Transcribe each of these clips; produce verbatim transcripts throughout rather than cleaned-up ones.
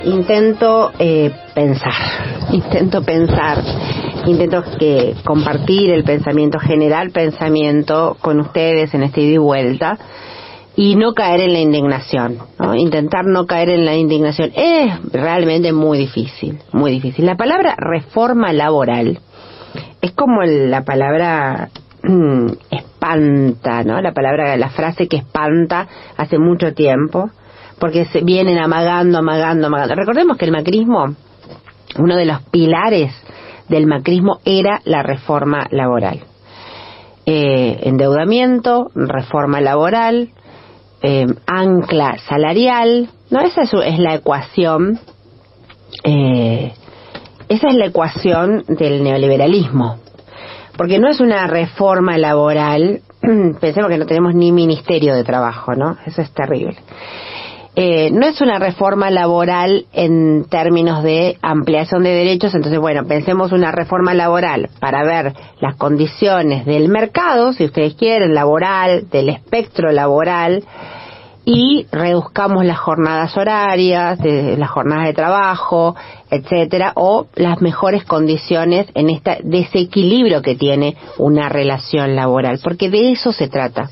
Intento eh, pensar, intento pensar, intento que compartir el pensamiento general, pensamiento con ustedes en este ida y vuelta y no caer en la indignación, ¿no? Intentar no caer en la indignación es realmente muy difícil, muy difícil. La palabra reforma laboral es como la palabra mmm, espanta, ¿no? La palabra, la frase que espanta hace mucho tiempo. Porque se vienen amagando, amagando, amagando. Recordemos que el macrismo, uno de los pilares del macrismo era la reforma laboral. Eh, endeudamiento, reforma laboral, eh, ancla salarial, ¿no? Esa es, es la ecuación, eh, esa es la ecuación del neoliberalismo. Porque no es una reforma laboral, pensemos que no tenemos ni ministerio de trabajo, ¿no? Eso es terrible. Eh, no es una reforma laboral en términos de ampliación de derechos, entonces bueno, pensemos una reforma laboral para ver las condiciones del mercado, si ustedes quieren, laboral, del espectro laboral, y reduzcamos las jornadas horarias, de, las jornadas de trabajo, etcétera, o las mejores condiciones en este desequilibrio que tiene una relación laboral, porque de eso se trata.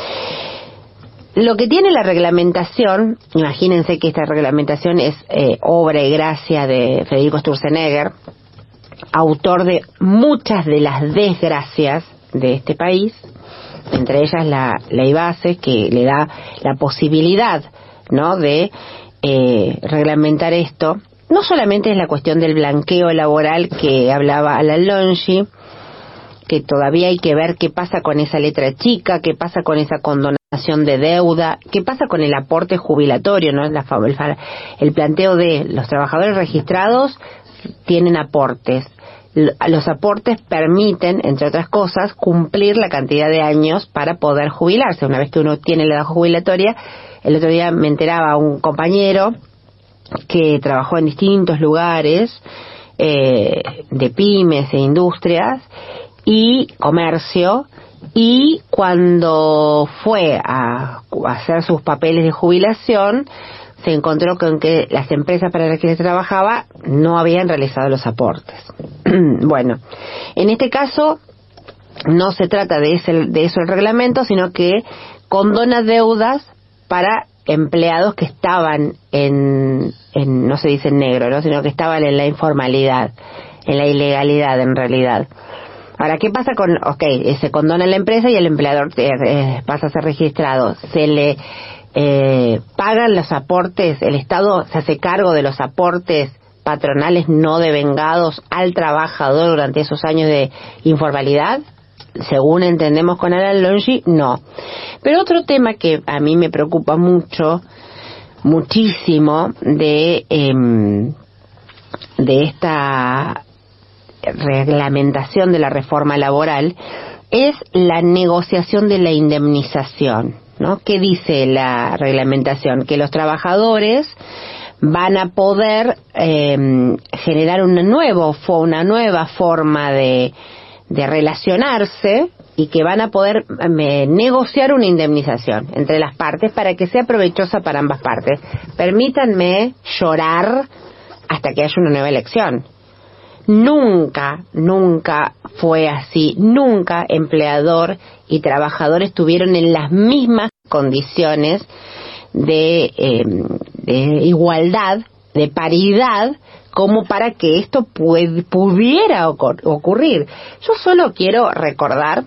Lo que tiene la reglamentación, imagínense que esta reglamentación es eh, obra y gracia de Federico Sturzenegger, autor de muchas de las desgracias de este país, entre ellas la ley base que le da la posibilidad, ¿no?, de eh, reglamentar esto. No solamente es la cuestión del blanqueo laboral que hablaba Alan Longi, que todavía hay que ver qué pasa con esa letra chica, qué pasa con esa condonación de deuda, qué pasa con el aporte jubilatorio, ¿no? La, el, el planteo de los trabajadores registrados tienen aportes. Los aportes permiten, entre otras cosas, cumplir la cantidad de años para poder jubilarse. Una vez que uno tiene la edad jubilatoria, el otro día me enteraba un compañero que trabajó en distintos lugares eh, de pymes e industrias y comercio, y cuando fue a, a hacer sus papeles de jubilación se encontró con que las empresas para las que se trabajaba no habían realizado los aportes. Bueno, en este caso no se trata de, ese, de eso el reglamento, sino que condona deudas para empleados que estaban en, en no se dice en negro, ¿no?, sino que estaban en la informalidad, en la ilegalidad en realidad. Ahora, ¿qué pasa con, ok, se condona la empresa y el empleador eh, pasa a ser registrado? Se le eh, pagan los aportes, el Estado se hace cargo de los aportes patronales no devengados al trabajador durante esos años de informalidad. Según entendemos con Alan Longi, no. Pero otro tema que a mí me preocupa mucho, muchísimo, de, eh, de esta reglamentación de la reforma laboral es la negociación de la indemnización, ¿no? ¿Qué dice la reglamentación? Que los trabajadores van a poder eh, generar una, nuevo, una nueva forma de, de relacionarse y que van a poder eh, negociar una indemnización entre las partes para que sea provechosa para ambas partes. Permítanme llorar hasta que haya una nueva elección. Nunca, nunca fue así. Nunca empleador y trabajador estuvieron en las mismas condiciones de, eh, de igualdad, de paridad, como para que esto pu- pudiera ocur- ocurrir. Yo solo quiero recordar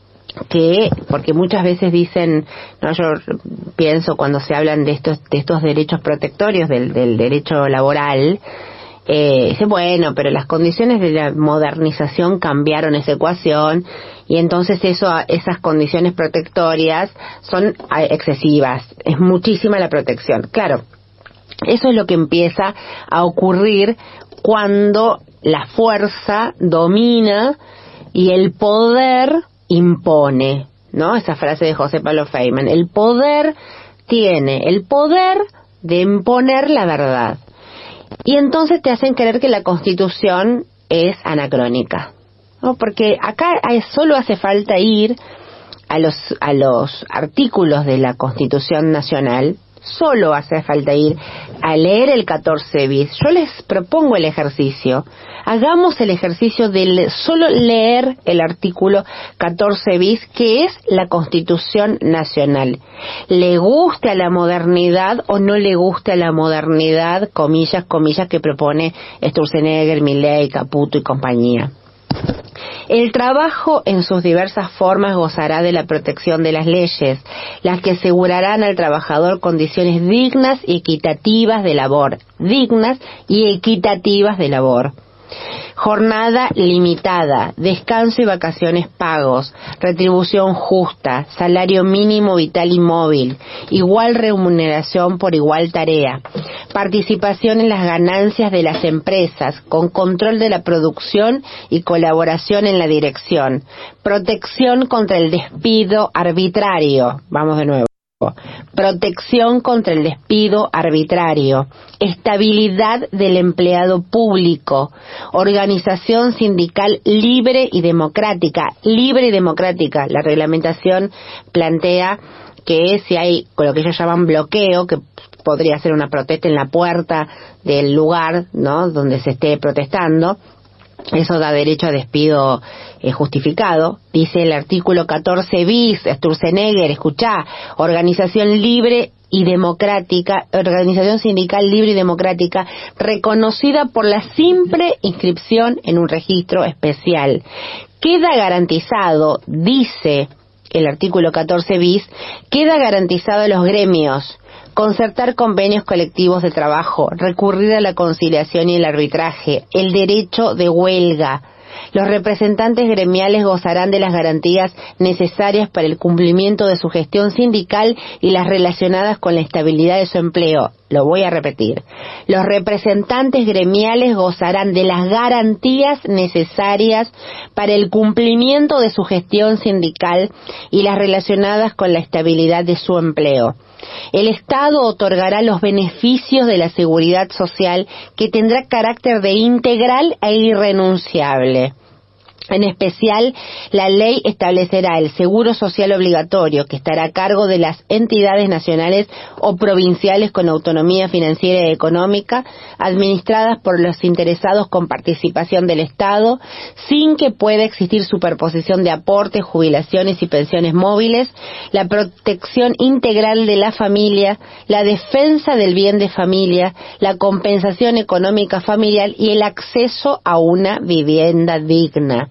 que, porque muchas veces dicen, no, yo pienso cuando se hablan de estos, de estos derechos protectorios del, del derecho laboral, Eh, dice, bueno, pero las condiciones de la modernización cambiaron esa ecuación y entonces eso, esas condiciones protectorias son excesivas, es muchísima la protección. Claro, eso es lo que empieza a ocurrir cuando la fuerza domina y el poder impone, ¿no? Esa frase de José Pablo Feynman, el poder tiene el poder de imponer la verdad. Y entonces te hacen creer que la Constitución es anacrónica, ¿no? Porque acá hay, solo hace falta ir a los a los artículos de la Constitución Nacional Solo hace falta ir a leer el catorce bis. Yo les propongo el ejercicio. Hagamos el ejercicio de solo leer el artículo catorce bis, que es la Constitución Nacional. Le guste a la modernidad o no le guste a la modernidad, comillas, comillas, que propone Sturzenegger, Milei, Caputo y compañía. El trabajo en sus diversas formas gozará de la protección de las leyes, las que asegurarán al trabajador condiciones dignas y equitativas de labor, dignas y equitativas de labor. Jornada limitada, descanso y vacaciones pagos, retribución justa, salario mínimo vital y móvil, igual remuneración por igual tarea, participación en las ganancias de las empresas, con control de la producción y colaboración en la dirección, protección contra el despido arbitrario, vamos de nuevo. Protección contra el despido arbitrario, estabilidad del empleado público, organización sindical libre y democrática, libre y democrática. La reglamentación plantea que si hay lo que ellos llaman bloqueo, que podría ser una protesta en la puerta del lugar, ¿no?, donde se esté protestando, eso da derecho a despido eh, justificado. Dice el artículo catorce bis, Sturzenegger, escuchá, organización libre y democrática, organización sindical libre y democrática, reconocida por la simple inscripción en un registro especial. Queda garantizado, dice el artículo catorce bis, queda garantizado a los gremios concertar convenios colectivos de trabajo, recurrir a la conciliación y el arbitraje, el derecho de huelga. Los representantes gremiales gozarán de las garantías necesarias para el cumplimiento de su gestión sindical y las relacionadas con la estabilidad de su empleo. Lo voy a repetir. Los representantes gremiales gozarán de las garantías necesarias para el cumplimiento de su gestión sindical y las relacionadas con la estabilidad de su empleo. El Estado otorgará los beneficios de la seguridad social, que tendrá carácter de integral e irrenunciable. En especial, la ley establecerá el seguro social obligatorio, que estará a cargo de las entidades nacionales o provinciales con autonomía financiera y económica, administradas por los interesados con participación del Estado, sin que pueda existir superposición de aportes, jubilaciones y pensiones móviles, la protección integral de la familia, la defensa del bien de familia, la compensación económica familiar y el acceso a una vivienda digna.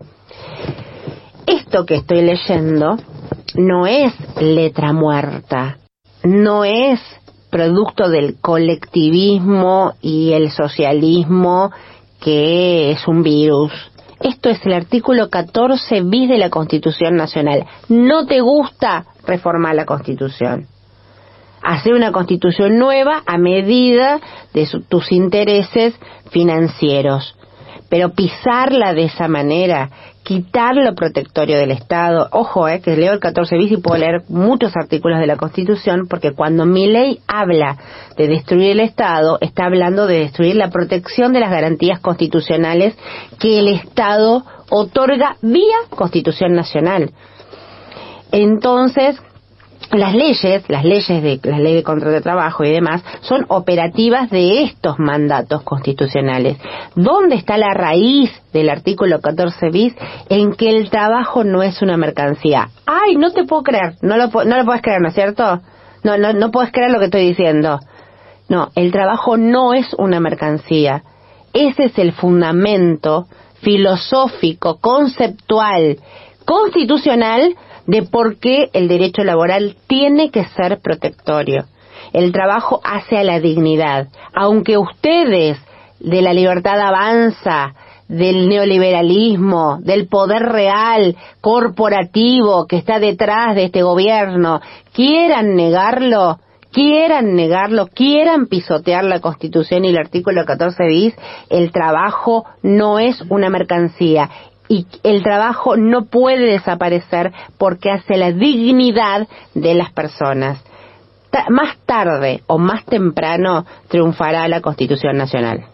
Esto que estoy leyendo no es letra muerta, no es producto del colectivismo y el socialismo, que es un virus. Esto es el artículo catorce bis de la Constitución Nacional. ¿No te gusta? Reformar la Constitución. Hacer una Constitución nueva a medida de su, tus intereses financieros. Pero pisarla de esa manera, quitar lo protectorio del Estado. Ojo, eh, que leo el catorce bis y puedo leer muchos artículos de la Constitución, porque cuando Milei habla de destruir el Estado, está hablando de destruir la protección de las garantías constitucionales que el Estado otorga vía Constitución Nacional. Entonces, las leyes, las leyes de la ley de contrato de trabajo y demás, son operativas de estos mandatos constitucionales. ¿Dónde está la raíz del artículo catorce bis? En que el trabajo no es una mercancía. ¡Ay, no te puedo creer! No lo, no lo puedes creer, ¿no es cierto? No, no, no puedes creer lo que estoy diciendo. No, el trabajo no es una mercancía. Ese es el fundamento filosófico, conceptual, constitucional de por qué el derecho laboral tiene que ser protectorio. El trabajo hace a la dignidad. Aunque ustedes, de la libertad avanza, del neoliberalismo, del poder real, corporativo, que está detrás de este gobierno, quieran negarlo, quieran negarlo, quieran pisotear la Constitución y el artículo catorce bis, el trabajo no es una mercancía. Y el trabajo no puede desaparecer porque hace la dignidad de las personas. Ta- más tarde o más temprano triunfará la Constitución Nacional.